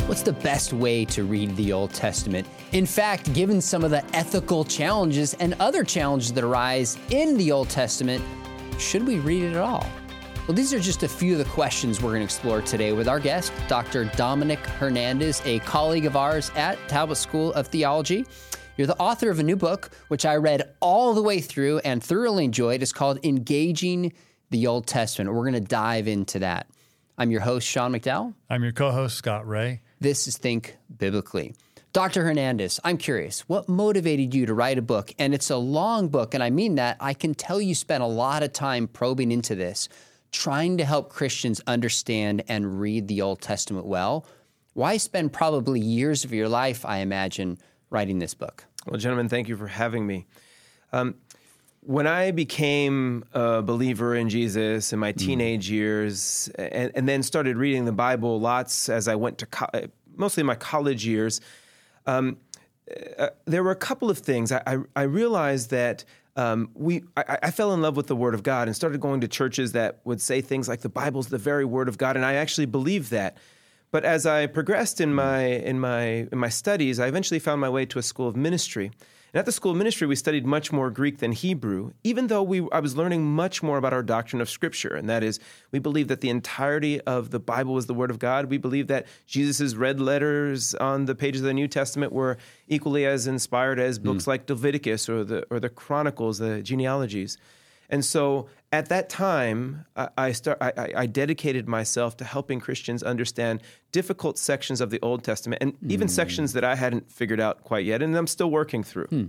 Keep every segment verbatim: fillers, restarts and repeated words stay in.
What's the best way to read the Old Testament? In fact, given some of the ethical challenges and other challenges that arise in the Old Testament, should we read it at all? Well, these are just a few of the questions we're going to explore today with our guest, Doctor Dominic Hernandez, a colleague of ours at Talbot School of Theology. You're the author of a new book, which I read all the way through and thoroughly enjoyed. It's called Engaging the Old Testament. We're going to dive into that. I'm your host, Sean McDowell. I'm your co-host, Scott Ray. This is Think Biblically. Doctor Hernandez, I'm curious, what motivated you to write a book? And it's a long book, and I mean that. I can tell you spent a lot of time probing into this, trying to help Christians understand and read the Old Testament well. Why spend probably years of your life, I imagine, writing this book? Well, gentlemen, thank you for having me. Um, when I became a believer in Jesus in my teenage mm. years, and, and then started reading the Bible lots as I went to co- mostly my college years, um, uh, there were a couple of things. I, I, I realized that um, we I, I fell in love with the Word of God and started going to churches that would say things like the Bible's the very Word of God, and I actually believed that. But as I progressed in my in my in my studies, I eventually found my way to a school of ministry. And at the school of ministry, we studied much more Greek than Hebrew, even though we I was learning much more about our doctrine of Scripture. And that is, we believe that the entirety of the Bible is the Word of God. We believe that Jesus' red letters on the pages of the New Testament were equally as inspired as books mm. like Leviticus or the or the Chronicles, the genealogies. And so at that time, I, I, start, I, I dedicated myself to helping Christians understand difficult sections of the Old Testament, and even mm. sections that I hadn't figured out quite yet, and I'm still working through. Hmm.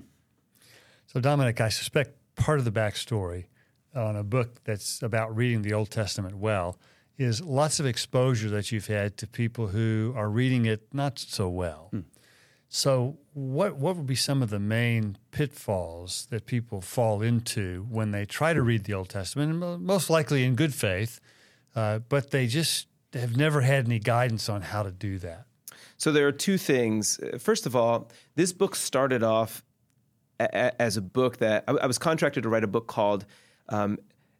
So, Dominic, I suspect part of the backstory on a book that's about reading the Old Testament well is lots of exposure that you've had to people who are reading it not so well. Hmm. So what what would be some of the main pitfalls that people fall into when they try to read the Old Testament, and most likely in good faith, uh, but they just have never had any guidance on how to do that? So there are two things. First of all, this book started off a- a- as a book that I, I was contracted to write a book called um,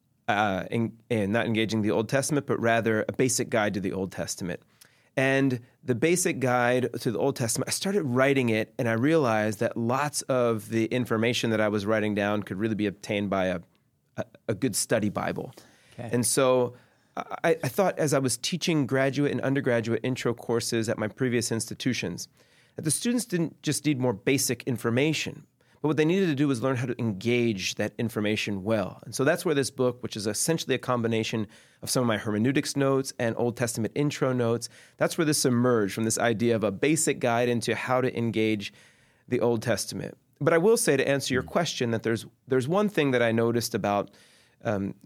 uh, in, in not engaging the Old Testament, but rather a basic guide to the Old Testament. And the basic guide to the Old Testament, I started writing it, and I realized that lots of the information that I was writing down could really be obtained by a, a, a good study Bible. Okay. And so I, I thought, as I was teaching graduate and undergraduate intro courses at my previous institutions, that the students didn't just need more basic information, but what they needed to do was learn how to engage that information well. And so that's where this book, which is essentially a combination of some of my hermeneutics notes and Old Testament intro notes, that's where this emerged, from this idea of a basic guide into how to engage the Old Testament. But I will say, to answer your question, that there's there's one thing that I noticed about um,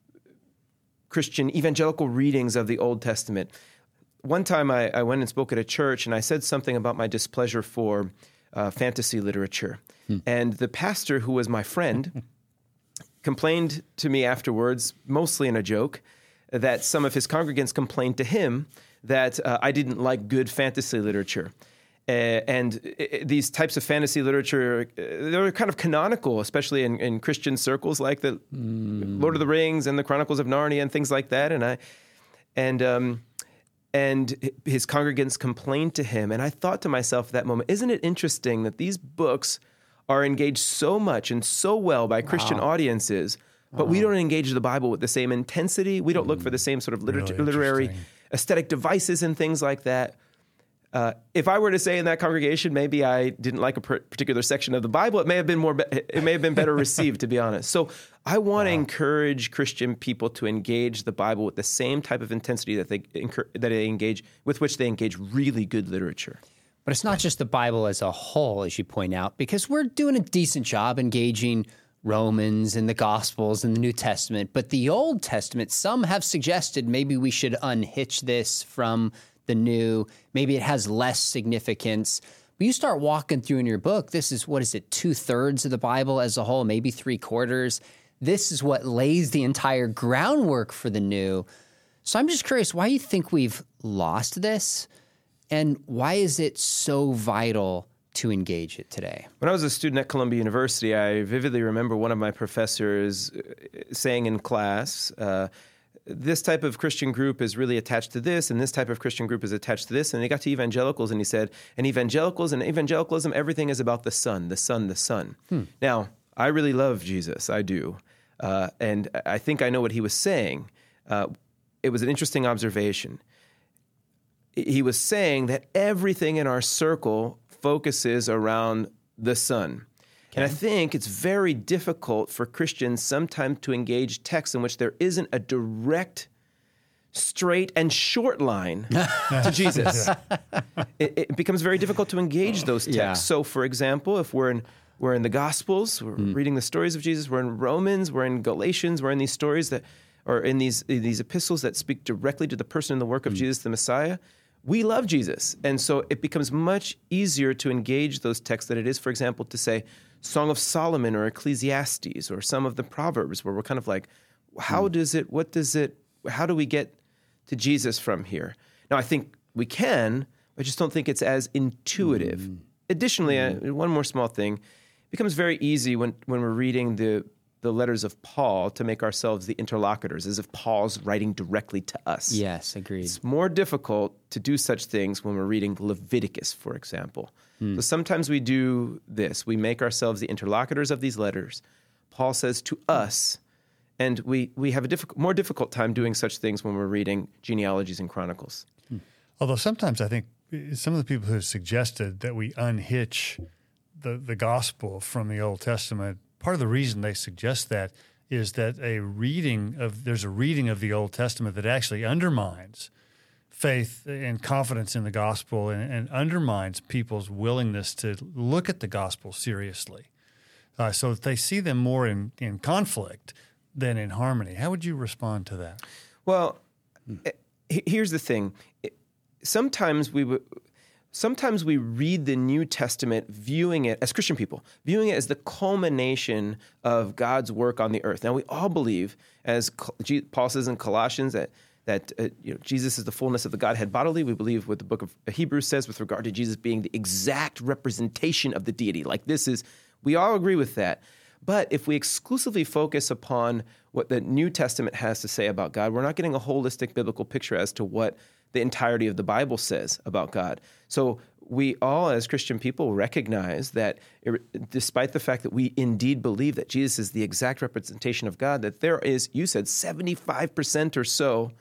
Christian evangelical readings of the Old Testament. One time I, I went and spoke at a church, and I said something about my displeasure for uh, fantasy literature. Hmm. And the pastor, who was my friend, complained to me afterwards, mostly in a joke, that some of his congregants complained to him that uh, I didn't like good fantasy literature. Uh, and uh, these types of fantasy literature, uh, they're kind of canonical, especially in, in Christian circles like the mm. Lord of the Rings and the Chronicles of Narnia and things like that. And I, and um, and his congregants complained to him. And I thought to myself at that moment, isn't it interesting that these books are engaged so much and so well by Christian wow. audiences, but wow. we don't engage the Bible with the same intensity. We don't mm. look for the same sort of liter- really literary aesthetic devices and things like that. Uh, if I were to say in that congregation, maybe I didn't like a per- particular section of the Bible, it may have been more. Be- it may have been better received, to be honest. So I want to wow. encourage Christian people to engage the Bible with the same type of intensity that they incur- that they engage with which they engage really good literature. But it's not just the Bible as a whole, as you point out, because we're doing a decent job engaging Romans and the Gospels and the New Testament. But the Old Testament, some have suggested maybe we should unhitch this from the New. Maybe it has less significance. But you start walking through in your book, this is, what is it, two-thirds of the Bible as a whole, maybe three-quarters. This is what lays the entire groundwork for the New. So I'm just curious, why you think we've lost this? And why is it so vital to engage it today? When I was a student at Columbia University, I vividly remember one of my professors saying in class, uh, this type of Christian group is really attached to this, and this type of Christian group is attached to this. And he got to evangelicals, and he said, and evangelicals and evangelicalism, everything is about the Son, the Son, the Son. Hmm. Now, I really love Jesus. I do. Uh, and I think I know what he was saying. Uh, it was an interesting observation. He was saying that everything in our circle focuses around the Son. Okay. And I think it's very difficult for Christians sometimes to engage texts in which there isn't a direct, straight, and short line to Jesus. It, it becomes very difficult to engage those texts. Yeah. So, for example, if we're in we're in the Gospels, we're mm. reading the stories of Jesus, we're in Romans, we're in Galatians, we're in these stories that, or in these in these epistles that speak directly to the person and the work of mm. Jesus the Messiah. We love Jesus. And so it becomes much easier to engage those texts than it is, for example, to say Song of Solomon or Ecclesiastes or some of the Proverbs, where we're kind of like, how mm. does it, what does it, how do we get to Jesus from here? Now, I think we can, I just don't think it's as intuitive. Mm. Additionally, mm. uh, one more small thing, it becomes very easy when, when we're reading the the letters of Paul to make ourselves the interlocutors, as if Paul's writing directly to us. Yes, agreed. It's more difficult to do such things when we're reading Leviticus, for example. Hmm. So sometimes we do this. We make ourselves the interlocutors of these letters. Paul says to us, and we, we have a difficult, more difficult time doing such things when we're reading genealogies and chronicles. Hmm. Although sometimes I think some of the people who have suggested that we unhitch the, the gospel from the Old Testament, part of the reason they suggest that is that a reading of there's a reading of the Old Testament that actually undermines faith and confidence in the gospel and, and undermines people's willingness to look at the gospel seriously. Uh, so that they see them more in, in conflict than in harmony. How would you respond to that? Well, hmm. here's the thing. Sometimes we would... Sometimes we read the New Testament viewing it, as Christian people, viewing it as the culmination of God's work on the earth. Now, we all believe, as Paul says in Colossians, that, that uh, you know, Jesus is the fullness of the Godhead bodily. We believe what the book of Hebrews says with regard to Jesus being the exact representation of the deity. Like this is, we all agree with that. But if we exclusively focus upon what the New Testament has to say about God, we're not getting a holistic biblical picture as to what the entirety of the Bible says about God. So we all, as Christian people, recognize that it, despite the fact that we indeed believe that Jesus is the exact representation of God, that there is, you said, seventy-five percent or so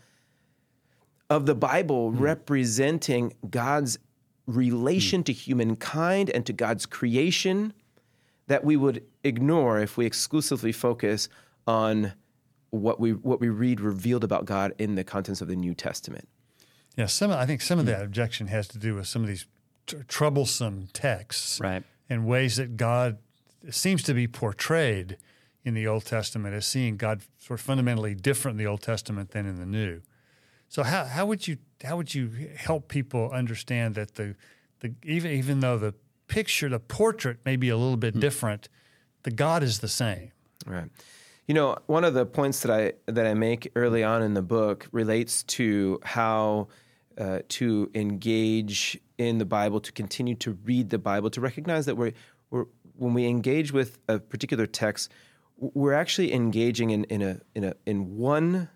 of the Bible mm. representing God's relation mm. to humankind and to God's creation that we would ignore if we exclusively focus on what we what we read revealed about God in the contents of the New Testament. Yeah, some. I think some of that objection has to do with some of these tr- troublesome texts, right, and ways that God seems to be portrayed in the Old Testament as seeing God sort of fundamentally different in the Old Testament than in the New. So how how would you how would you help people understand that the the even even though the picture, the portrait may be a little bit mm-hmm. different, the God is the same? Right. You know, one of the points that I that I make early on in the book relates to how uh, to engage in the Bible, to continue to read the Bible, to recognize that we're, we're when we engage with a particular text, we're actually engaging in, in a in a in one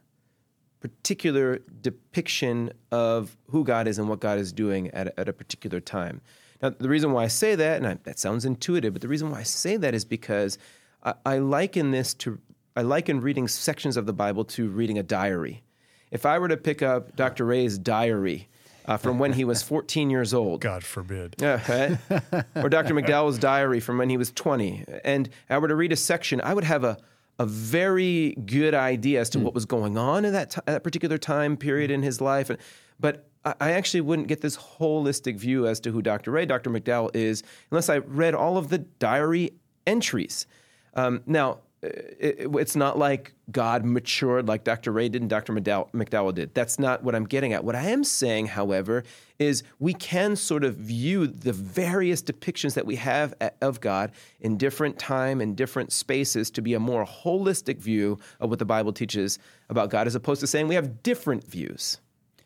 particular depiction of who God is and what God is doing at a, at a particular time. Now, the reason why I say that, and I, that sounds intuitive, but the reason why I say that is because I, I liken this to I liken reading sections of the Bible to reading a diary. If I were to pick up Doctor Ray's diary uh, from when he was fourteen years old. God forbid. Yeah, right? Or Doctor McDowell's diary from when he was twenty. And I were to read a section, I would have a, a very good idea as to mm. what was going on in that, t- that particular time period in his life. But I, I actually wouldn't get this holistic view as to who Doctor Ray, Doctor McDowell is, unless I read all of the diary entries. Um, now, It, it's not like God matured like Doctor Ray did and Doctor McDowell, McDowell did. That's not what I'm getting at. What I am saying, however, is we can sort of view the various depictions that we have of God in different time and different spaces to be a more holistic view of what the Bible teaches about God, as opposed to saying we have different views.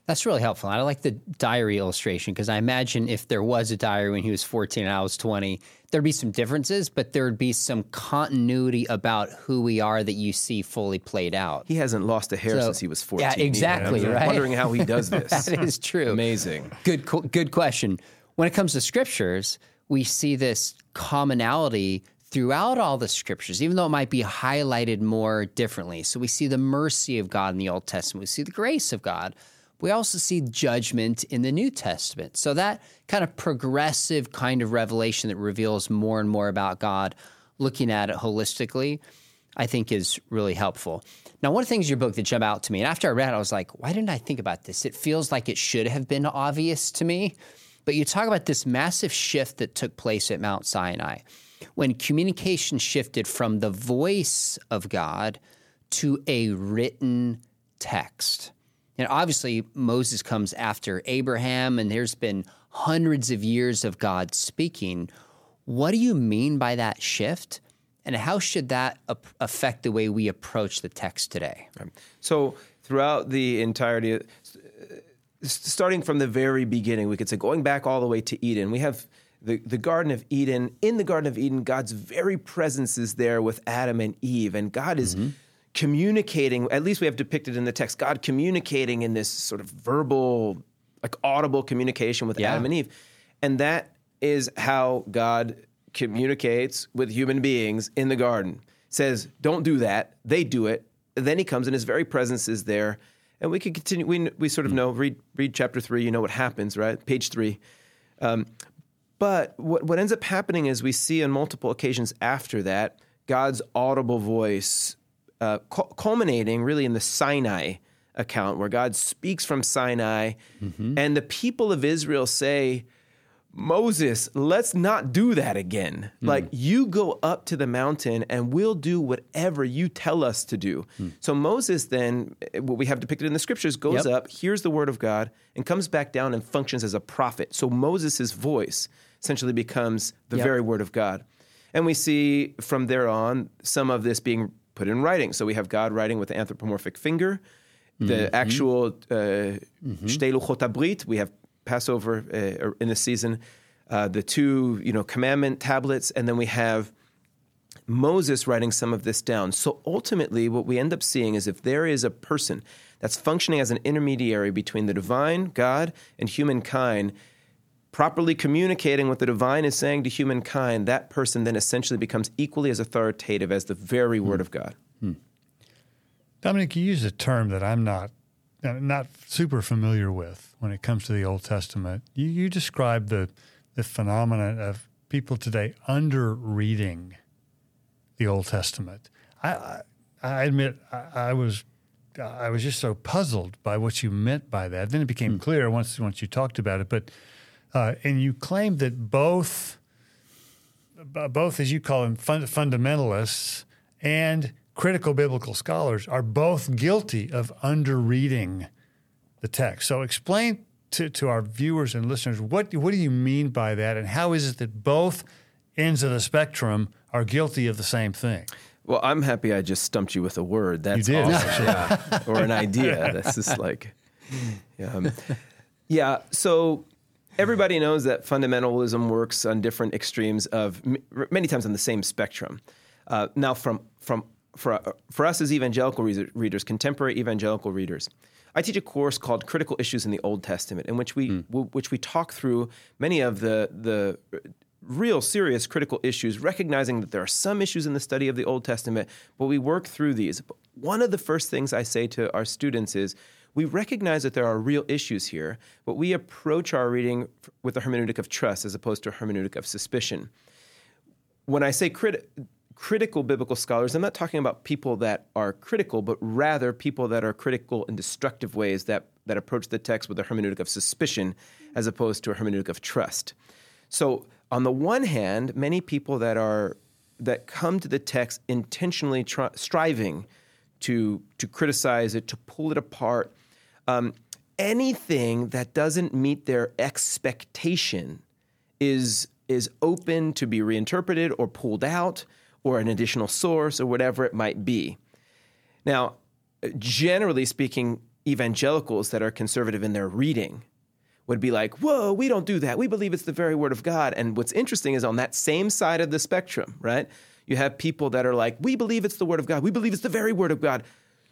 That's really helpful. I like the diary illustration because I imagine if there was a diary when he was fourteen and I was twenty, there'd be some differences, but there'd be some continuity about who we are that you see fully played out. He hasn't lost a hair So- since he was fourteen. Yeah, exactly, I'm right? wondering how he does this. That is true. Amazing. Good, co- good question. When it comes to scriptures, we see this commonality throughout all the scriptures, even though it might be highlighted more differently. So we see the mercy of God in the Old Testament. We see the grace of God. We also see judgment in the New Testament. So that kind of progressive kind of revelation that reveals more and more about God, looking at it holistically, I think is really helpful. Now, one of the things in your book that jumped out to me, and after I read it, I was like, why didn't I think about this? It feels like it should have been obvious to me. But you talk about this massive shift that took place at Mount Sinai when communication shifted from the voice of God to a written text. And obviously, Moses comes after Abraham, and there's been hundreds of years of God speaking. What do you mean by that shift? And how should that ap- affect the way we approach the text today? So throughout the entirety, of, starting from the very beginning, we could say going back all the way to Eden, we have the, the Garden of Eden. In the Garden of Eden, God's very presence is there with Adam and Eve, and God is mm-hmm. communicating, at least we have depicted in the text, God communicating in this sort of verbal, like audible communication with yeah. Adam and Eve. And that is how God communicates with human beings in the garden. Says, don't do that. They do it. Then he comes and his very presence is there. And we can continue. We we sort of know, read read chapter three, you know what happens, right? Page three. Um, but what, what ends up happening is we see on multiple occasions after that, God's audible voice uh, cu- culminating really in the Sinai account where God speaks from Sinai mm-hmm. and the people of Israel say, Moses, let's not do that again. Mm. Like, you go up to the mountain and we'll do whatever you tell us to do. Mm. So Moses then, what we have depicted in the scriptures, goes yep. up, hears the word of God, and comes back down and functions as a prophet. So Moses' voice essentially becomes the yep. very word of God. And we see from there on some of this being put in writing. So we have God writing with the anthropomorphic finger, the mm-hmm. actual uh, mm-hmm. Shtei Luchot HaBrit. We have Passover uh, in the season, uh, the two, you know, commandment tablets, and then we have Moses writing some of this down. So ultimately, what we end up seeing is if there is a person that's functioning as an intermediary between the divine, God, and humankind, properly communicating what the divine is saying to humankind, that person then essentially becomes equally as authoritative as the very hmm. word of God. Hmm. Dominic, you use a term that I'm not not super familiar with when it comes to the Old Testament. You, you describe the the phenomenon of people today under-reading the Old Testament. I, I, I admit I, I was I was just so puzzled by what you meant by that. Then it became hmm. clear once once you talked about it. But uh, and you claimed that both both as you call them fund, fundamentalists and critical biblical scholars are both guilty of under-reading the text. So explain to, to our viewers and listeners, what, what do you mean by that, and how is it that both ends of the spectrum are guilty of the same thing? Well, I'm happy I just stumped you with a word. That's you did. Awesome. Yeah. Or an idea. That's just like, yeah. Um, yeah, so everybody knows that fundamentalism works on different extremes of, many times on the same spectrum. Uh, now, from from For, for us as evangelical readers, contemporary evangelical readers, I teach a course called Critical Issues in the Old Testament, in which we mm. w- which we talk through many of the the real serious critical issues, recognizing that there are some issues in the study of the Old Testament, but we work through these. But one of the first things I say to our students is, we recognize that there are real issues here, but we approach our reading with a hermeneutic of trust as opposed to a hermeneutic of suspicion. When I say crit- critical biblical scholars, I'm not talking about people that are critical, but rather people that are critical in destructive ways that, that approach the text with a hermeneutic of suspicion as opposed to a hermeneutic of trust. So on the one hand, many people that are that come to the text intentionally try, striving to, to criticize it, to pull it apart, um, anything that doesn't meet their expectation is, is open to be reinterpreted or pulled out, or an additional source, or whatever it might be. Now, generally speaking, evangelicals that are conservative in their reading would be like, whoa, we don't do that. We believe it's the very word of God. And what's interesting is on that same side of the spectrum, right? You have people that are like, we believe it's the word of God. We believe it's the very word of God.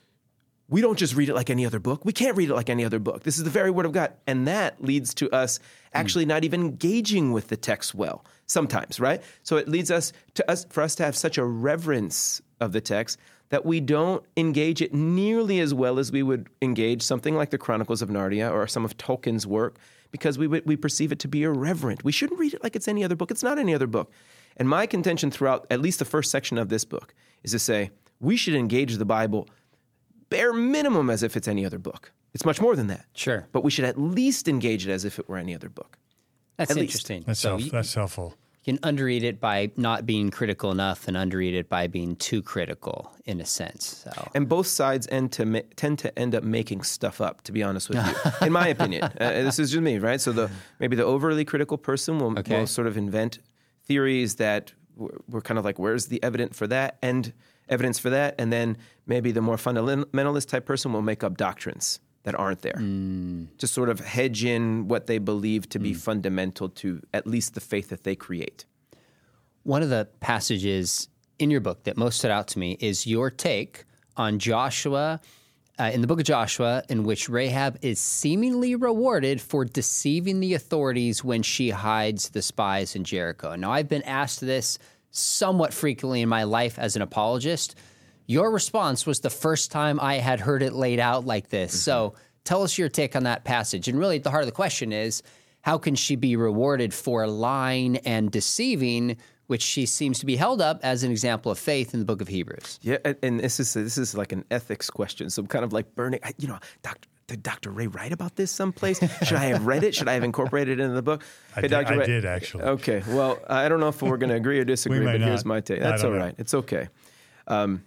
We don't just read it like any other book. We can't read it like any other book. This is the very word of God. And that leads to us actually mm. not even engaging with the text well sometimes, right? So it leads us to us for us to have such a reverence of the text that we don't engage it nearly as well as we would engage something like the Chronicles of Narnia or some of Tolkien's work, because we we perceive it to be irreverent. We shouldn't read it like it's any other book. It's not any other book. And my contention throughout at least the first section of this book is to say we should engage the Bible bare minimum as if it's any other book. It's much more than that. Sure. But we should at least engage it as if it were any other book. That's at interesting. That's, so help, you, that's helpful. You can underread it by not being critical enough and underread it by being too critical, in a sense. So. And both sides end to ma- tend to end up making stuff up, to be honest with you, in my opinion. Uh, this is just me, right? So the maybe the overly critical person will, okay. will sort of invent theories that we're, we're kind of like, where's the evidence for that? And evidence for that. And then maybe the more fundamentalist type person will make up doctrines that aren't there mm. to sort of hedge in what they believe to be mm. fundamental to at least the faith that they create. One of the passages in your book that most stood out to me is your take on Joshua, uh, in the book of Joshua, in which Rahab is seemingly rewarded for deceiving the authorities when she hides the spies in Jericho. Now, I've been asked this somewhat frequently in my life as an apologist. Your response was the first time I had heard it laid out like this. Mm-hmm. So tell us your take on that passage. And really, at the heart of the question is, how can she be rewarded for lying and deceiving, which she seems to be held up as an example of faith in the book of Hebrews? Yeah, and, and this is this is like an ethics question. So I'm kind of like burning, you know, Doctor Did Doctor Ray write about this someplace? Should I have read it? Should I have incorporated it into the book? I, hey, did, Doctor I Ray, did, actually. Okay, well, I don't know if we're going to agree or disagree, but not. here's my take. That's all know. right. It's okay. Um,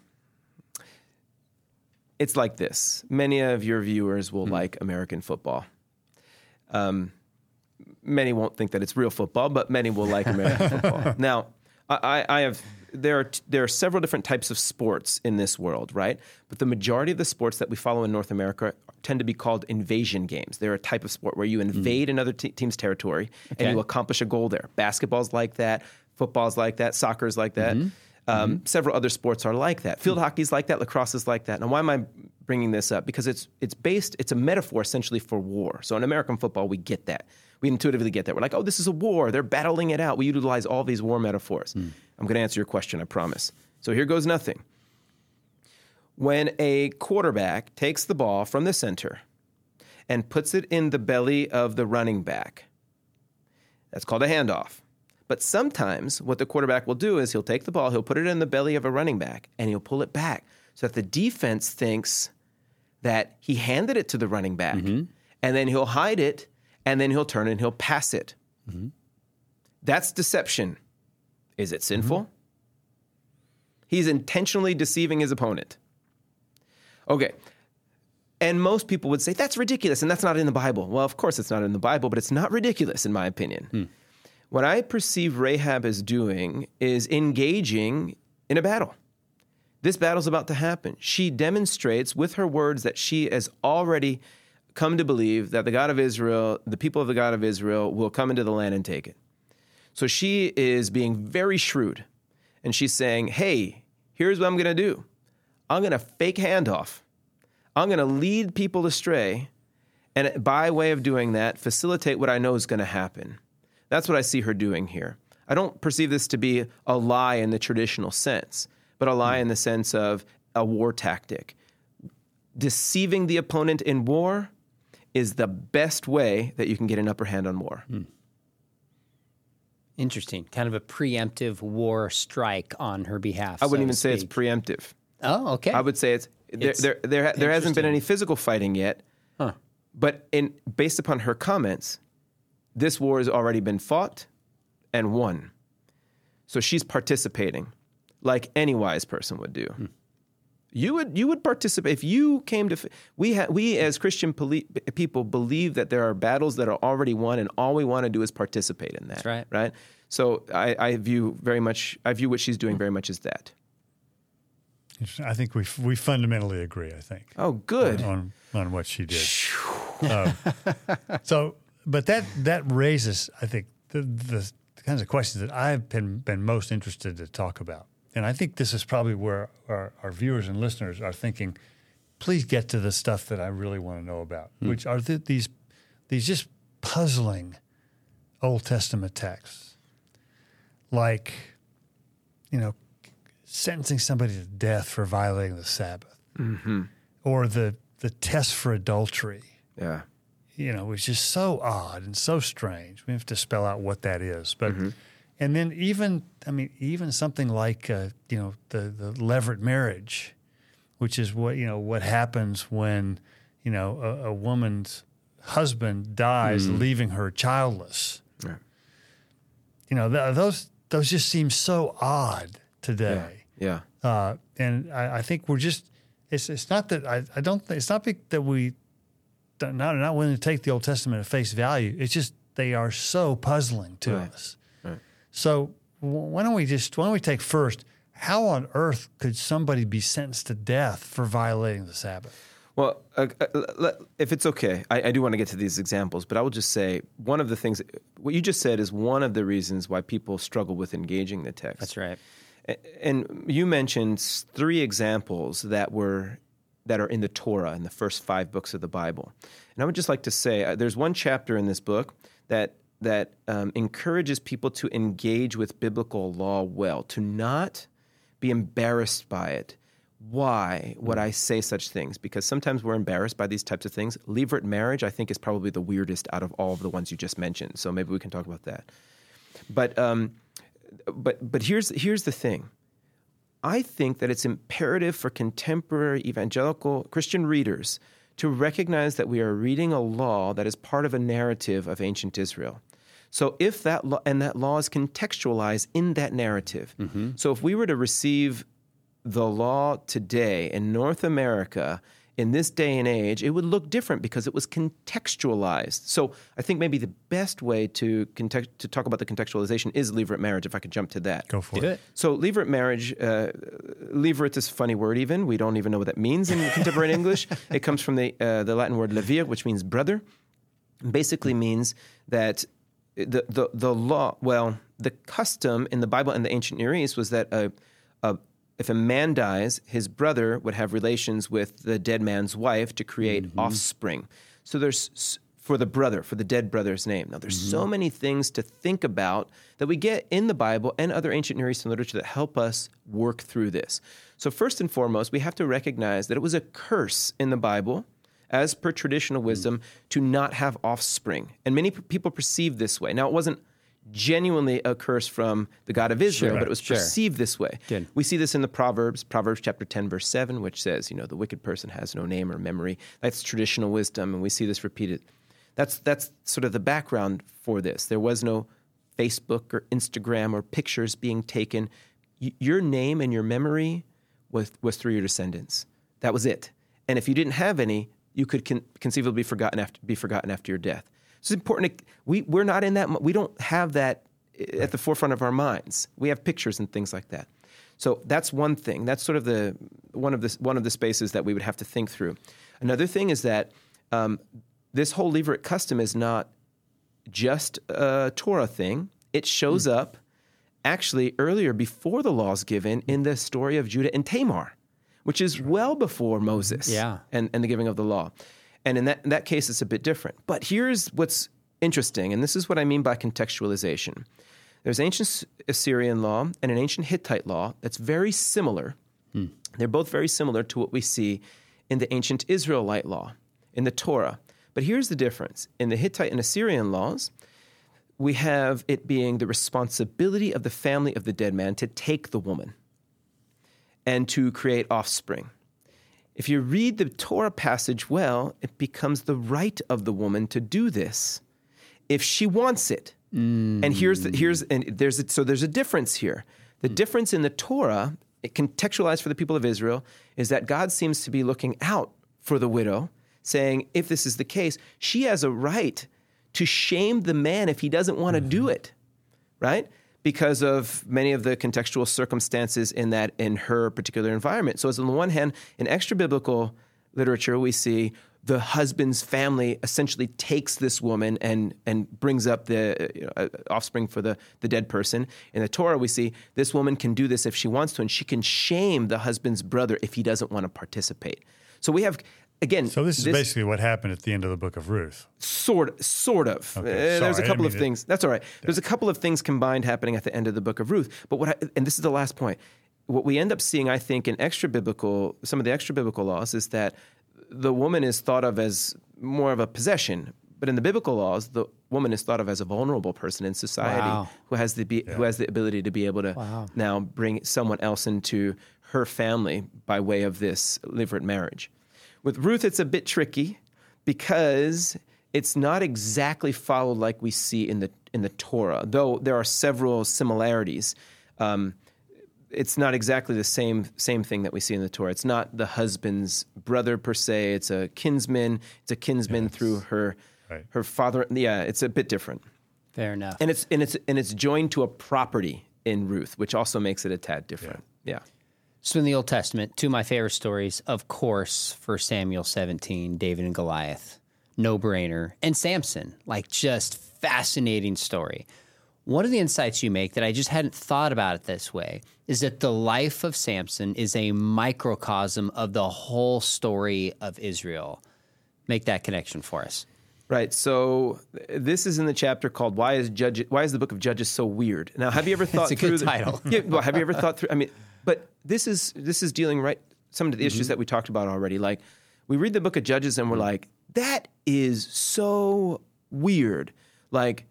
it's like this. Many of your viewers will mm. like American football. Um, many won't think that it's real football, but many will like American football. Now, I, I have... There are there are several different types of sports in this world, right? But the majority of the sports that we follow in North America tend to be called invasion games. They're a type of sport where you invade mm. another te- team's territory okay. and you accomplish a goal there. Basketball's like that. Football's like that. Soccer's like that. Mm-hmm. Um, mm-hmm. Several other sports are like that. Field mm. hockey's like that. Lacrosse is like that. Now, why am I bringing this up? Because it's it's based. It's a metaphor essentially for war. So in American football, we get that. We intuitively get that. We're like, oh, this is a war. They're battling it out. We utilize all these war metaphors. Mm. I'm going to answer your question, I promise. So here goes nothing. When a quarterback takes the ball from the center and puts it in the belly of the running back, that's called a handoff. But sometimes what the quarterback will do is he'll take the ball, he'll put it in the belly of a running back, and he'll pull it back so that the defense thinks that he handed it to the running back, mm-hmm. and then he'll hide it, and then he'll turn and he'll pass it. Mm-hmm. That's deception. Is it sinful? Mm-hmm. He's intentionally deceiving his opponent. Okay. And most people would say, that's ridiculous, and that's not in the Bible. Well, of course it's not in the Bible, but it's not ridiculous in my opinion. Hmm. What I perceive Rahab as doing is engaging in a battle. This battle's about to happen. She demonstrates with her words that she has already come to believe that the God of Israel, the people of the God of Israel, will come into the land and take it. So she is being very shrewd, and she's saying, hey, here's what I'm going to do. I'm going to fake handoff. I'm going to lead people astray, and by way of doing that, facilitate what I know is going to happen. That's what I see her doing here. I don't perceive this to be a lie in the traditional sense, but a lie in the sense of a war tactic. Deceiving the opponent in war is the best way that you can get an upper hand on war. Hmm. Interesting. Kind of a preemptive war strike on her behalf. I wouldn't so even say it's preemptive. Oh, okay. I would say it's, it's there. There, there, there hasn't been any physical fighting yet, huh. but in based upon her comments, this war has already been fought and won. So she's participating, like any wise person would do. Hmm. You would you would participate if you came to. We ha, we as Christian poli- people believe that there are battles that are already won, and all we want to do is participate in that. That's right. Right. So I, I view very much. I view what she's doing very much as that. I think we we fundamentally agree. I think. Oh, good. On on, on what she did. um, so, but that that raises, I think, the, the the kinds of questions that I've been been most interested to talk about, and I think this is probably where our, our viewers and listeners are thinking. Please get to the stuff that I really want to know about, mm. which are th- these these just puzzling Old Testament texts, like, you know, sentencing somebody to death for violating the Sabbath, mm-hmm. or the the test for adultery. Yeah, you know, it's just so odd and so strange. We have to spell out what that is, but mm-hmm. and then even I mean even something like uh, you know the the levirate marriage, which is what you know what happens when you know a, a woman's husband dies, mm. leaving her childless. Right. You know th- those those just seem so odd today. Yeah. yeah. Uh, and I, I think we're just it's it's not that I, I don't think it's not that we not not willing to take the Old Testament at face value. It's just they are so puzzling to right. us. Right. So why don't we just why don't we take first? How on earth could somebody be sentenced to death for violating the Sabbath? Well, uh, uh, if it's okay, I, I do want to get to these examples, but I will just say one of the things, what you just said is one of the reasons why people struggle with engaging the text. That's right. And you mentioned three examples that were that are in the Torah, in the first five books of the Bible. And I would just like to say, uh, there's one chapter in this book that that um, encourages people to engage with biblical law well, to not be embarrassed by it. Why would I say such things? Because sometimes we're embarrassed by these types of things. Levirate marriage, I think, is probably the weirdest out of all of the ones you just mentioned. So maybe we can talk about that. But um, but but here's here's the thing. I think that it's imperative for contemporary evangelical Christian readers to recognize that we are reading a law that is part of a narrative of ancient Israel. So if that law, and that law is contextualized in that narrative. Mm-hmm. So if we were to receive the law today in North America in this day and age, it would look different because it was contextualized. So I think maybe the best way to context, to talk about the contextualization is levirate marriage, if I could jump to that. Go for Do it. it. So levirate marriage, uh, levirate is a funny word even. We don't even know what that means in contemporary English. It comes from the uh, the Latin word levir, which means brother. It basically means that The, the the law, well, the custom in the Bible and the ancient Near East was that a, a, if a man dies, his brother would have relations with the dead man's wife to create mm-hmm. offspring. So there's, for the brother, for the dead brother's name. Now, there's mm-hmm. so many things to think about that we get in the Bible and other ancient Near Eastern literature that help us work through this. So first and foremost, we have to recognize that it was a curse in the Bible, as per traditional wisdom, mm. to not have offspring. And many p- people perceive this way. Now, it wasn't genuinely a curse from the God of Israel, sure, but it was sure. perceived this way. Good. We see this in the Proverbs, Proverbs chapter ten, verse seven, which says, you know, the wicked person has no name or memory. That's traditional wisdom, and we see this repeated. That's that's sort of the background for this. There was no Facebook or Instagram or pictures being taken. Y- your name and your memory was, was through your descendants. That was it. And if you didn't have any, you could con- conceivably be forgotten after be forgotten after your death. So it's important. To, we we're not in that. We don't have that right. at the forefront of our minds. We have pictures and things like that. So that's one thing. That's sort of the one of the one of the spaces that we would have to think through. Another thing is that um, this whole levirate custom is not just a Torah thing. It shows mm. up actually earlier, before the laws given, in the story of Judah and Tamar, which is well before Moses yeah. and, and the giving of the law. And in that, in that case, it's a bit different. But here's what's interesting, and this is what I mean by contextualization. There's ancient Assyrian law and an ancient Hittite law that's very similar. Hmm. They're both very similar to what we see in the ancient Israelite law, in the Torah. But here's the difference. In the Hittite and Assyrian laws, we have it being the responsibility of the family of the dead man to take the woman and to create offspring. If you read the Torah passage well, it becomes the right of the woman to do this if she wants it. Mm. And here's the, here's and there's a, so there's a difference here. The mm. difference in the Torah, it contextualized for the people of Israel, is that God seems to be looking out for the widow, saying, if this is the case, she has a right to shame the man if he doesn't want to mm-hmm. do it, right? because of many of the contextual circumstances in that in her particular environment. So as on the one hand, in extra biblical literature, we see the husband's family essentially takes this woman and and brings up the you know, uh, offspring for the, the dead person. In the Torah, we see this woman can do this if she wants to, and she can shame the husband's brother if he doesn't want to participate. So we have, again... So this is this, basically what happened at the end of the book of Ruth. Sort, sort of. Okay, uh, there's a couple of to, things. That's all right. There's a couple of things combined happening at the end of the book of Ruth. But what, I, and this is the last point, what we end up seeing, I think, in extra biblical, some of the extra biblical laws is that the woman is thought of as more of a possession, but in the biblical laws, the woman is thought of as a vulnerable person in society wow. who has the be, yeah. who has the ability to be able to wow. now bring someone else into her family by way of this levirate marriage. With Ruth, it's a bit tricky because it's not exactly followed like we see in the in the Torah, though there are several similarities. Um, It's not exactly the same same thing that we see in the Torah. It's not the husband's brother per se. It's a kinsman. It's a kinsman yes. through her right. her father. Yeah, it's a bit different. Fair enough. And it's and it's and it's joined to a property in Ruth, which also makes it a tad different. Yeah. yeah. So in the Old Testament, two of my favorite stories, of course, First Samuel seventeen, David and Goliath, no-brainer, and Samson, like just fascinating story. One of the insights you make that I just hadn't thought about it this way is that the life of Samson is a microcosm of the whole story of Israel. Make that connection for us. Right. So this is in the chapter called "Why is Judge? Why is the Book of Judges so weird?" Now, have you ever thought It's a through good title. The, yeah, well, have you ever thought through? I mean, but this is this is dealing right some of the issues Mm-hmm. that we talked about already. Like we read the Book of Judges and we're like, that is so weird. Like.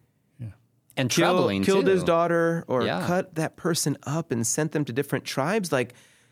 And Kill, troubling, killed too. his daughter or Yeah. cut that person up and sent them to different tribes. Like,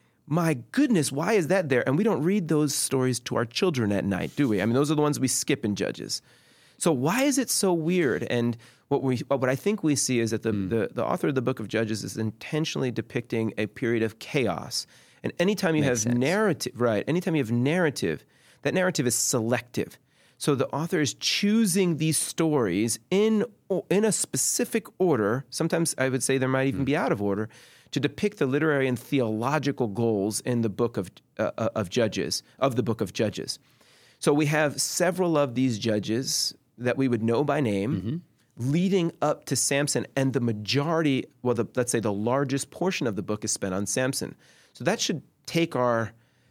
my goodness, why is that there? And we don't read those stories to our children at night, do we? I mean, those are the ones we skip in Judges. So why is it so weird? And what we, what I think we see is that the, mm. the, the author of the Book of Judges is intentionally depicting a period of chaos. And anytime you Makes have sense. narrative, right, anytime you have narrative, that narrative is selective. So the author is choosing these stories in in a specific order. Sometimes I would say there might even be out of order to depict the literary and theological goals in the book of uh, of Judges, of the book of Judges. So we have several of these judges that we would know by name, mm-hmm. leading up to Samson, and the majority, well, the, let's say the largest portion of the book is spent on Samson. So that should take our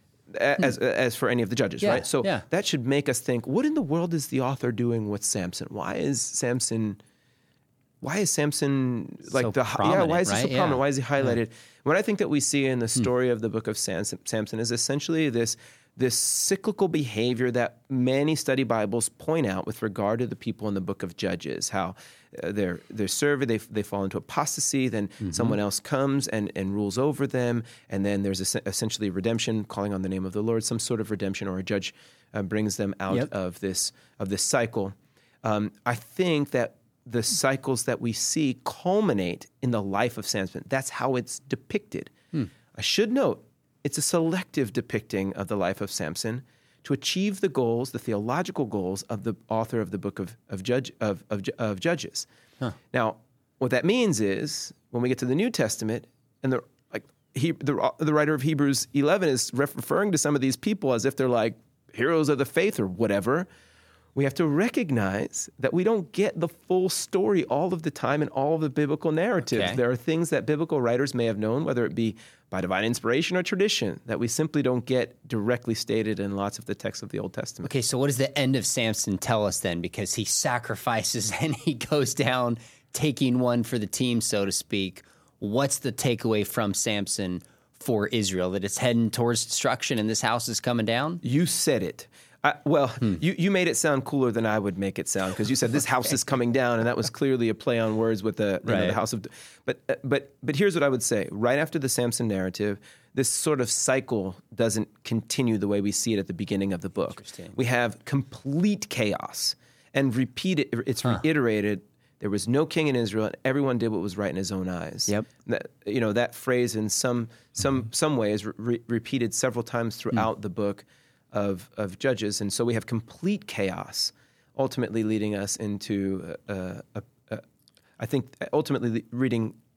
As as for any of the judges, yeah, right? So yeah. that should make us think: what in the world is the author doing with Samson? Why is Samson? Why is Samson like so the yeah? Why is he right? so so prominent? Yeah. Why is he highlighted? Yeah. What I think that we see in the story hmm. of the book of Samson, Samson is essentially this this cyclical behavior that many study Bibles point out with regard to the people in the book of Judges. How uh, they're they're served, they they fall into apostasy, then mm-hmm. someone else comes and, and rules over them, and then there's a, essentially redemption, calling on the name of the Lord, some sort of redemption, or a judge uh, brings them out yep. of this of this cycle. Um, I think that the cycles that we see culminate in the life of Samson. That's how it's depicted. Hmm. I should note, it's a selective depicting of the life of Samson to achieve the goals, the theological goals of the author of the book of of, Judge, of, of, of Judges. Huh. Now, what that means is when we get to the New Testament, and the like, he, the, the writer of Hebrews eleven is referring to some of these people as if they're like heroes of the faith or whatever. We have to recognize that we don't get the full story all of the time in all of the biblical narratives. Okay. There are things that biblical writers may have known, whether it be by divine inspiration or tradition, that we simply don't get directly stated in lots of the texts of the Old Testament. Okay, so what does the end of Samson tell us then? Because he sacrifices and he goes down taking one for the team, so to speak. What's the takeaway from Samson for Israel? That it's heading towards destruction and this house is coming down? You said it. I, well, hmm. you, you made it sound cooler than I would make it sound, because you said this house is coming down, and that was clearly a play on words with the, you right. know, the house of. But but but here's what I would say: right after the Samson narrative, this sort of cycle doesn't continue the way we see it at the beginning of the book. We have complete chaos, and repeated. It's huh. reiterated. There was no king in Israel, and everyone did what was right in his own eyes. Yep. That, you know, that phrase in some some mm-hmm. some ways re- repeated several times throughout mm. the book of of Judges, and so we have complete chaos, ultimately leading us into, uh, a, a, I think, ultimately reading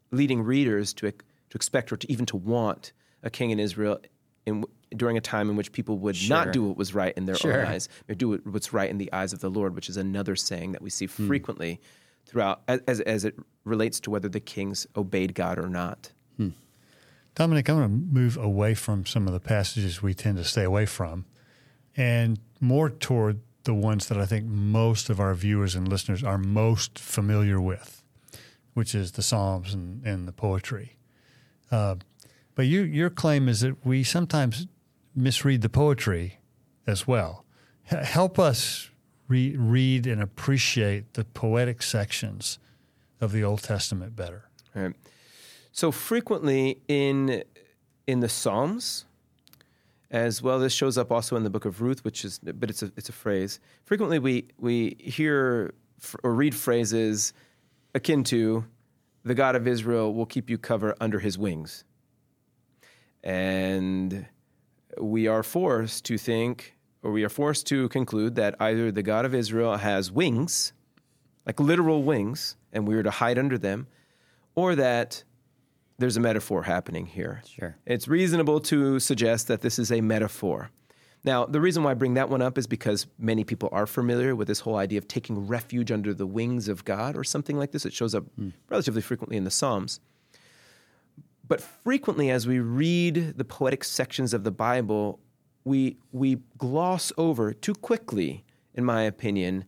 leading readers to to expect or to even to want a king in Israel in, during a time in which people would Sure. not do what was right in their Sure. own eyes, or do what's right in the eyes of the Lord, which is another saying that we see Hmm. frequently throughout as as it relates to whether the kings obeyed God or not. Dominic, I'm going to move away from some of the passages we tend to stay away from and more toward the ones that I think most of our viewers and listeners are most familiar with, which is the Psalms and, and the poetry. Uh, but you, your claim is that we sometimes misread the poetry as well. H- help us re- read and appreciate the poetic sections of the Old Testament better. Right. So frequently in in the Psalms, as well, this shows up also in the book of Ruth, which is, but it's a it's a phrase. Frequently, we we hear or read phrases akin to, "The God of Israel will keep you covered under His wings," and we are forced to think, or we are forced to conclude that either the God of Israel has wings, like literal wings, and we are to hide under them, or that there's a metaphor happening here. Sure. It's reasonable to suggest that this is a metaphor. Now, the reason why I bring that one up is because many people are familiar with this whole idea of taking refuge under the wings of God or something like this. It shows up mm. relatively frequently in the Psalms. But frequently, as we read the poetic sections of the Bible, we we gloss over too quickly, in my opinion,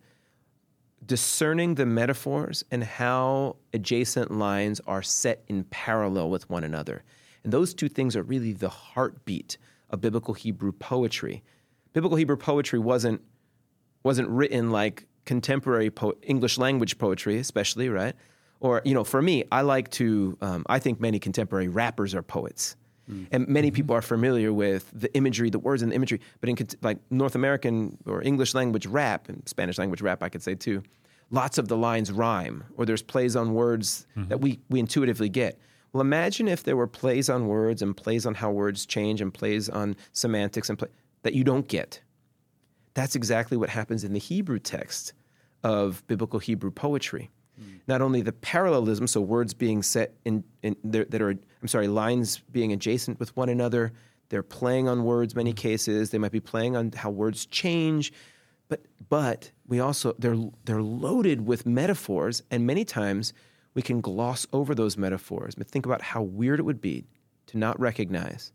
discerning the metaphors and how adjacent lines are set in parallel with one another. And those two things are really the heartbeat of biblical Hebrew poetry. Biblical Hebrew poetry wasn't wasn't written like contemporary po- English language poetry, especially, right? Or, you know, for me, I like to, um, I think many contemporary rappers are poets. Mm. And many mm-hmm. people are familiar with the imagery, the words and the imagery. But in like North American or English language rap, and Spanish language rap, I could say too, lots of the lines rhyme, or there's plays on words mm-hmm. that we, we intuitively get. Well, imagine if there were plays on words and plays on how words change and plays on semantics and play, that you don't get. That's exactly what happens in the Hebrew text of biblical Hebrew poetry. Mm. Not only the parallelism, so words being set in, in that are, I'm sorry, lines being adjacent with one another, they're playing on words many cases, they might be playing on how words change, but but we also, they're they're loaded with metaphors, and many times we can gloss over those metaphors. But think about how weird it would be to not recognize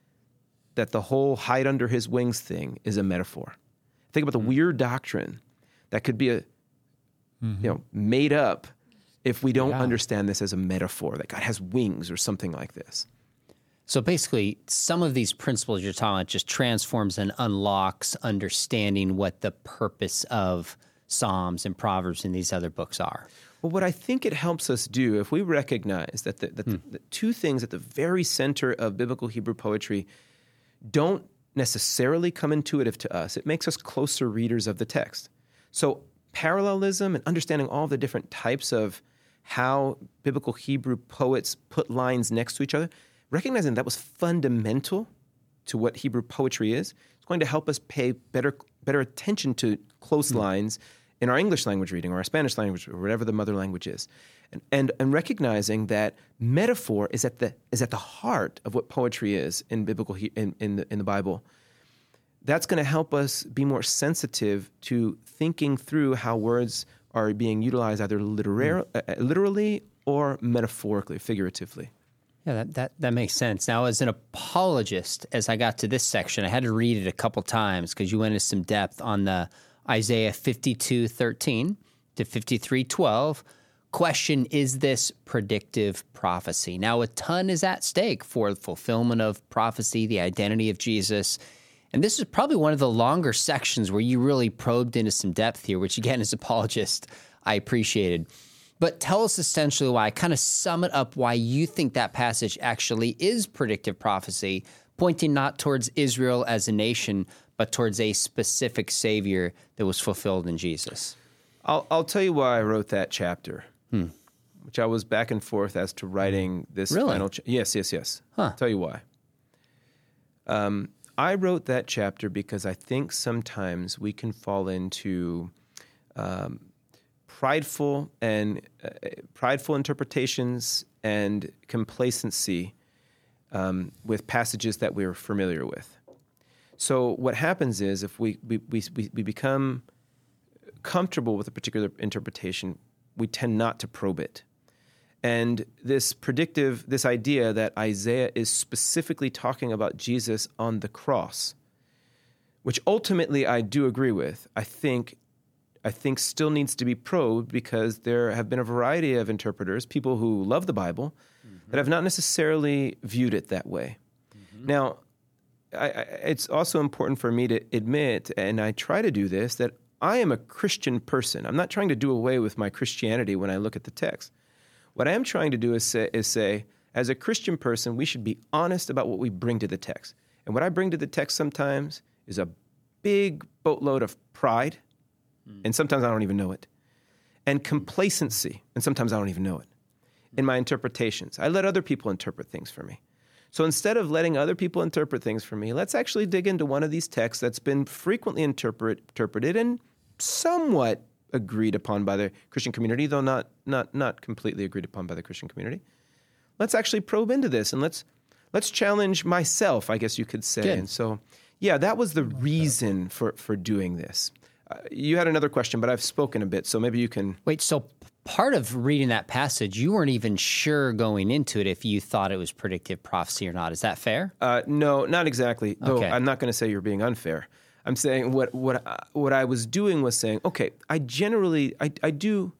that the whole hide under his wings thing is a metaphor. Think about the mm-hmm. weird doctrine that could be a mm-hmm. you know made up if we don't yeah. understand this as a metaphor, that God has wings or something like this. So basically, some of these principles you're talking about just transforms and unlocks understanding what the purpose of Psalms and Proverbs and these other books are. Well, what I think it helps us do, if we recognize that the, that hmm. the, the two things at the very center of biblical Hebrew poetry don't necessarily come intuitive to us, it makes us closer readers of the text. So parallelism and understanding all the different types of how biblical Hebrew poets put lines next to each other, recognizing that was fundamental to what Hebrew poetry is, it's going to help us pay better better attention to close mm-hmm. lines in our English language reading or our Spanish language or whatever the mother language is. And, and and recognizing that metaphor is at the is at the heart of what poetry is in biblical in in the, in the Bible. That's going to help us be more sensitive to thinking through how words are being utilized either literar- mm. uh, literally or metaphorically, figuratively. Yeah, that, that, that makes sense. Now, as an apologist, as I got to this section, I had to read it a couple times because you went into some depth on the Isaiah fifty-two thirteen to fifty-three twelve. Question, is this predictive prophecy? Now, a ton is at stake for the fulfillment of prophecy, the identity of Jesus. And this is probably one of the longer sections where you really probed into some depth here, which, again, as apologist, I appreciated. But tell us essentially why, kind of sum it up, why you think that passage actually is predictive prophecy, pointing not towards Israel as a nation, but towards a specific Savior that was fulfilled in Jesus. I'll, I'll tell you why I wrote that chapter, hmm. which I was back and forth as to writing this really? final chapter. Yes, yes, yes. Huh. I'll tell you why. Um, I wrote that chapter because I think sometimes we can fall into um, prideful and uh, prideful interpretations and complacency um, with passages that we're familiar with. So what happens is if we we, we we become comfortable with a particular interpretation, we tend not to probe it. And this predictive, this idea that Isaiah is specifically talking about Jesus on the cross, which ultimately I do agree with, I think I think still needs to be probed because there have been a variety of interpreters, people who love the Bible, mm-hmm. that have not necessarily viewed it that way. Mm-hmm. Now, I, I, it's also important for me to admit, and I try to do this, that I am a Christian person. I'm not trying to do away with my Christianity when I look at the text. What I am trying to do is say, is say, as a Christian person, we should be honest about what we bring to the text. And what I bring to the text sometimes is a big boatload of pride, mm. and sometimes I don't even know it, and complacency, and sometimes I don't even know it, in my interpretations. I let other people interpret things for me. So instead of letting other people interpret things for me, let's actually dig into one of these texts that's been frequently interpret, interpreted and somewhat agreed upon by the Christian community, though not not not completely agreed upon by the Christian community. Let's actually probe into this, and let's let's challenge myself, I guess you could say. Good. And so, yeah, that was the reason for, for doing this. Uh, you had another question, but I've spoken a bit, so maybe you can... Wait, so part of reading that passage, you weren't even sure going into it if you thought it was predictive prophecy or not. Is that fair? Uh, no, not exactly. Though Okay. I'm not going to say you're being unfair. I'm saying what what what I was doing was saying, okay, I generally I, I do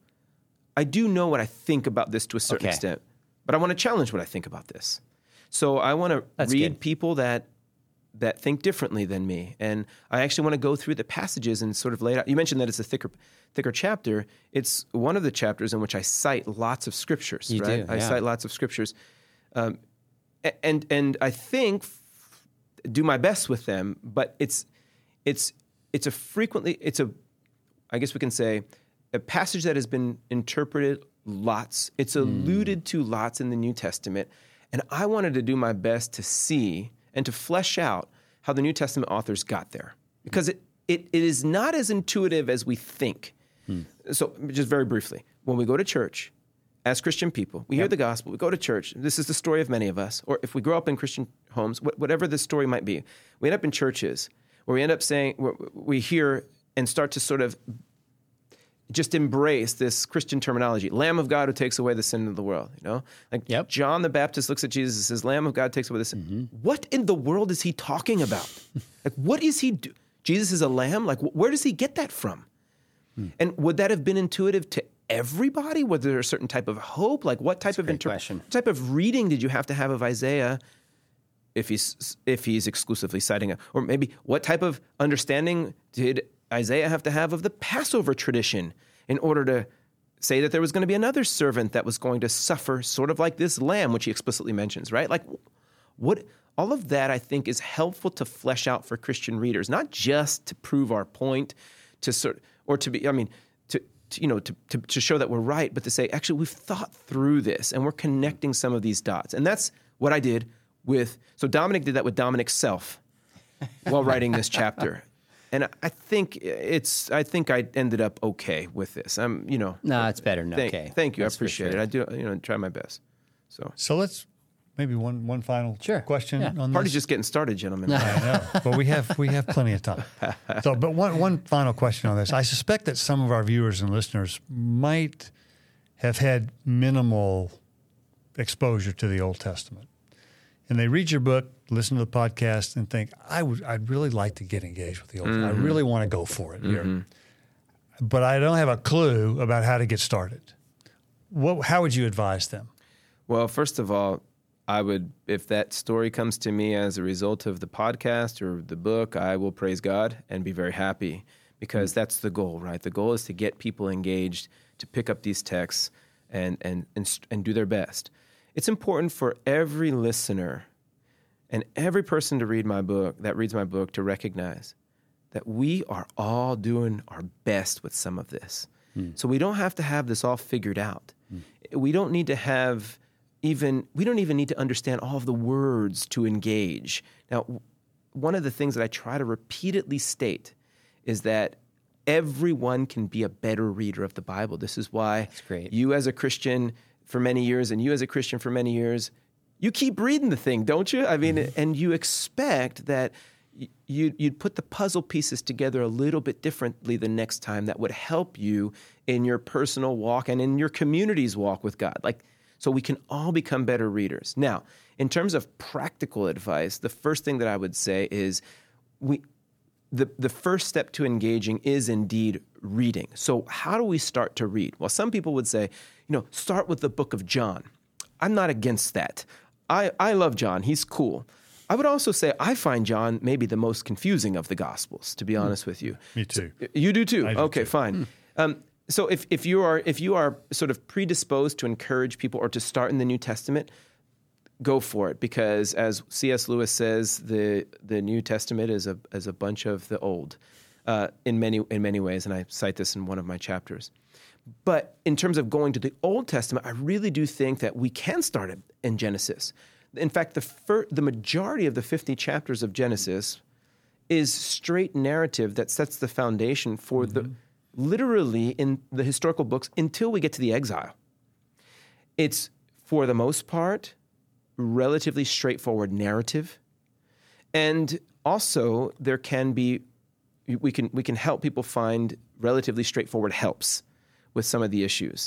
I do know what I think about this to a certain Okay. extent, but I want to challenge what I think about this. So I want to That's read good. people that that think differently than me, and I actually want to go through the passages and sort of lay it out. You mentioned that it's a thicker thicker chapter. It's one of the chapters in which I cite lots of scriptures. You right? do, I yeah. cite lots of scriptures, um, a- and and I think f- do my best with them, but it's. It's it's a frequently it's a I guess we can say a passage that has been interpreted lots. It's alluded to lots in the New Testament, and I wanted to do my best to see and to flesh out how the New Testament authors got there, because it it, it is not as intuitive as we think. So just very briefly, when we go to church as Christian people, we hear the gospel, we go to church. This is the story of many of us, or if we grow up in Christian homes, wh- whatever the story might be, we end up in churches where we end up saying, where we hear and start to sort of just embrace this Christian terminology, Lamb of God who takes away the sin of the world, you know? Like Yep. John the Baptist looks at Jesus and says, Lamb of God takes away the sin. Mm-hmm. What in the world is he talking about? Like, what is he do? Jesus is a lamb? Like, wh- where does he get that from? Hmm. And would that have been intuitive to everybody? Was there a certain type of hope? Like, what type That's a of great inter- question. what type of reading did you have to have of Isaiah if he's if he's exclusively citing it? Or maybe what type of understanding did Isaiah have to have of the Passover tradition in order to say that there was going to be another servant that was going to suffer sort of like this lamb, which he explicitly mentions, right? Like, what all of that, I think, is helpful to flesh out for Christian readers, not just to prove our point, to sort or to be, I mean, to, to you know, to, to to show that we're right, but to say, actually, we've thought through this and we're connecting some of these dots. And that's what I did with, so Dominic did that with Dominic's self while writing this chapter. And I think it's, I think I ended up okay with this. I'm, you know. No, it's better than thank, okay. Thank you. That's I for appreciate sure. it. I do, you know, try my best. So. So let's maybe one one final Sure. question Yeah. on Party's this. just getting started, gentlemen. I know, but we have we have plenty of time. So, but one one final question on this. I suspect that some of our viewers and listeners might have had minimal exposure to the Old Testament, and they read your book, listen to the podcast, and think, "I would, I'd really like to get engaged with the Old Testament. I really want to go for it here, but I don't have a clue about how to get started." What, how would you advise them? Well, first of all, I would, if that story comes to me as a result of the podcast or the book, I will praise God and be very happy, because that's the goal, right? The goal is to get people engaged, to pick up these texts and and and, and do their best. It's important for every listener and every person to read my book, that reads my book, to recognize that we are all doing our best with some of this. So we don't have to have this all figured out. We don't need to have even, we don't even need to understand all of the words to engage. Now, one of the things that I try to repeatedly state is that everyone can be a better reader of the Bible. This is why great. you as a Christian for many years and you as a Christian for many years, you keep reading the thing, don't you? I mean, mm-hmm. and you expect that you, you'd put the puzzle pieces together a little bit differently the next time that would help you in your personal walk and in your community's walk with God. Like, so we can all become better readers. Now, in terms of practical advice, the first thing that I would say is we the, the first step to engaging is indeed reading. So how do we start to read? Well, some people would say, you know, start with the book of John. I'm not against that. I, I love John. He's cool. I would also say I find John maybe the most confusing of the Gospels, to be honest mm. with you. Me too. So, you do too? I do okay, too. fine. Mm. Um, so if, if you are if you are sort of predisposed to encourage people or to start in the New Testament, go for it, because as C S Lewis says, the the New Testament is a is a bunch of the Old uh, in many in many ways, and I cite this in one of my chapters. But in terms of going to the Old Testament, I really do think that we can start it in Genesis. In fact, the fir- the majority of the fifty chapters of Genesis is straight narrative that sets the foundation for mm-hmm. the literally in the historical books until we get to the exile. It's, for the most part, relatively straightforward narrative. And also there can be, we can we can help people find relatively straightforward helps with some of the issues.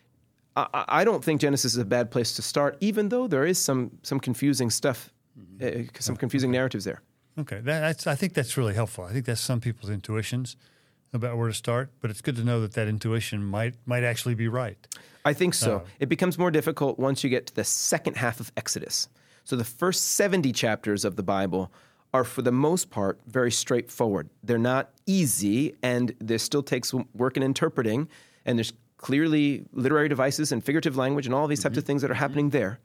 I, I don't think Genesis is a bad place to start, even though there is some some confusing stuff, uh, some confusing narratives there. Okay, that, that's, I think that's really helpful. I think that's some people's intuitions about where to start, but it's good to know that that intuition might might actually be right. I think so. Uh, it becomes more difficult once you get to the second half of Exodus. So the first seventy chapters of the Bible are, for the most part, very straightforward. They're not easy, and there still takes work in interpreting, and there's clearly literary devices and figurative language and all these types mm-hmm. of things that are happening there.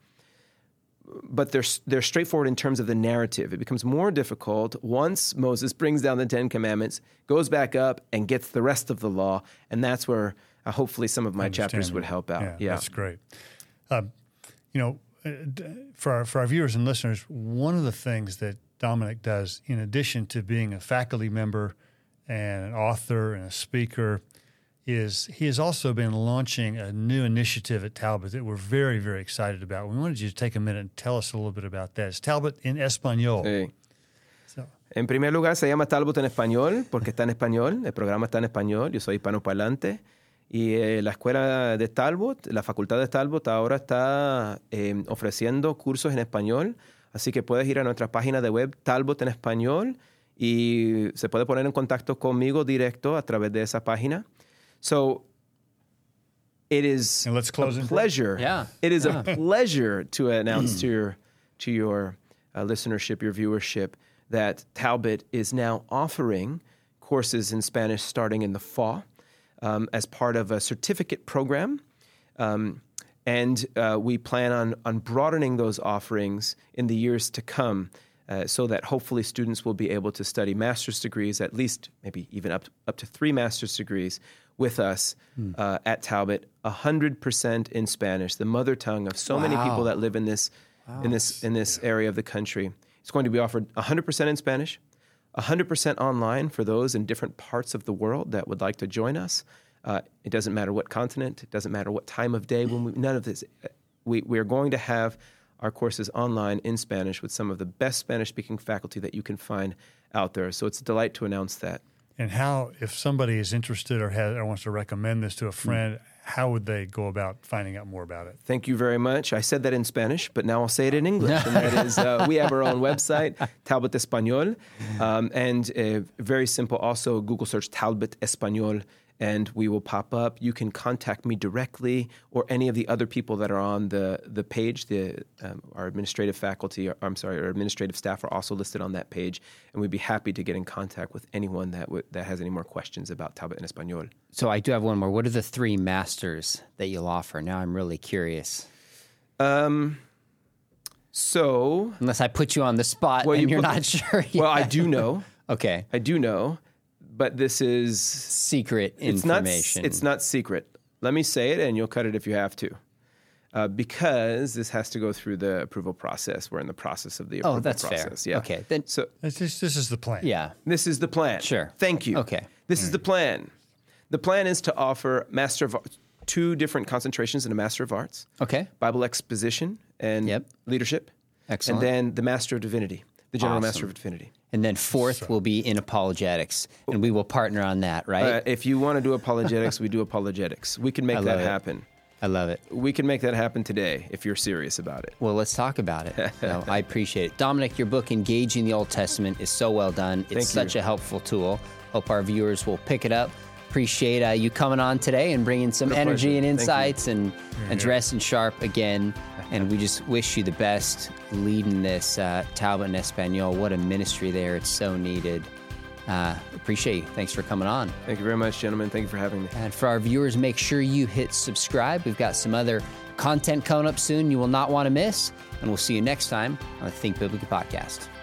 But they're, they're straightforward in terms of the narrative. It becomes more difficult once Moses brings down the Ten Commandments, goes back up, and gets the rest of the law, and that's where uh, hopefully some of my chapters would help out. Yeah, yeah. That's great. Uh, you know, for our, for our viewers and listeners, one of the things that Dominic does, in addition to being a faculty member and an author and a speaker, is he has also been launching a new initiative at Talbot that we're very, very excited about. We wanted you to take a minute and tell us a little bit about that. It's Talbot en Español. Sí. So. En primer lugar, se llama Talbot en Español porque está en español. El programa está en español. Yo soy hispanoparlante. Y eh, la escuela de Talbot, la facultad de Talbot, ahora está eh, ofreciendo cursos en español. Así que puedes ir a nuestra página de web, Talbot en Español, y se puede poner en contacto conmigo directo a través de esa página. So it is and let's close a pleasure. Yeah. It is yeah. a pleasure to announce to your to your uh, listenership, your viewership, that Talbot is now offering courses in Spanish starting in the fall um, as part of a certificate program. Um, and uh, we plan on, on broadening those offerings in the years to come uh, so that hopefully students will be able to study master's degrees, at least maybe even up to, up to three master's degrees with us hmm. uh, at Talbot, one hundred percent in Spanish, the mother tongue of so wow. many people that live in this wow. in this in this yeah. area of the country. It's going to be offered one hundred percent in Spanish, one hundred percent online for those in different parts of the world that would like to join us. Uh, it doesn't matter what continent, it doesn't matter what time of day, when we, none of this. We, we are going to have our courses online in Spanish with some of the best Spanish-speaking faculty that you can find out there. So it's a delight to announce that. And how, if somebody is interested or, has, or wants to recommend this to a friend, mm. how would they go about finding out more about it? Thank you very much. I said that in Spanish, but now I'll say it in English. And that is, uh, we have our own website, Talbot Español. Um, and uh, very simple, also Google search Talbot Español, and we will pop up. You can contact me directly or any of the other people that are on the, the page. The um, our administrative faculty, or, I'm sorry, our administrative staff are also listed on that page, and we'd be happy to get in contact with anyone that w- that has any more questions about Talbot en Español. So I do have one more. What are the three masters that you'll offer? Now I'm really curious. Um, so... Unless I put you on the spot well, and you you're put, not sure yet. Well, I do know. Okay. I do know. But this is... Secret it's information. Not, it's not secret. Let me say it, and you'll cut it if you have to. Uh, because this has to go through the approval process. We're in the process of the approval oh, that's process. fair. Yeah. Okay. Then, so this, this is the plan. Yeah. This is the plan. Sure. Thank you. Okay. This is the plan. The plan is to offer Master of two different concentrations in a Master of Arts. Okay. Bible exposition and Yep. leadership. Excellent. And then the Master of Divinity, the General Awesome. Master of Divinity. And then fourth will be in apologetics, and we will partner on that, right? Uh, if you want to do apologetics, we do apologetics. We can make I that love it. happen. I love it. We can make that happen today if you're serious about it. Well, let's talk about it. No, I appreciate it. Dominic, your book, Engaging the Old Testament, is so well done. It's Thank such you. a helpful tool. Hope our viewers will pick it up. Appreciate uh, you coming on today and bringing some What a energy pleasure. and Thank you. insights and, and dressing sharp again. And we just wish you the best leading this uh, Talbot and Espanol. What a ministry there. It's so needed. Uh, appreciate you. Thanks for coming on. Thank you very much, gentlemen. Thank you for having me. And for our viewers, make sure you hit subscribe. We've got some other content coming up soon you will not want to miss. And we'll see you next time on the Think Biblically podcast.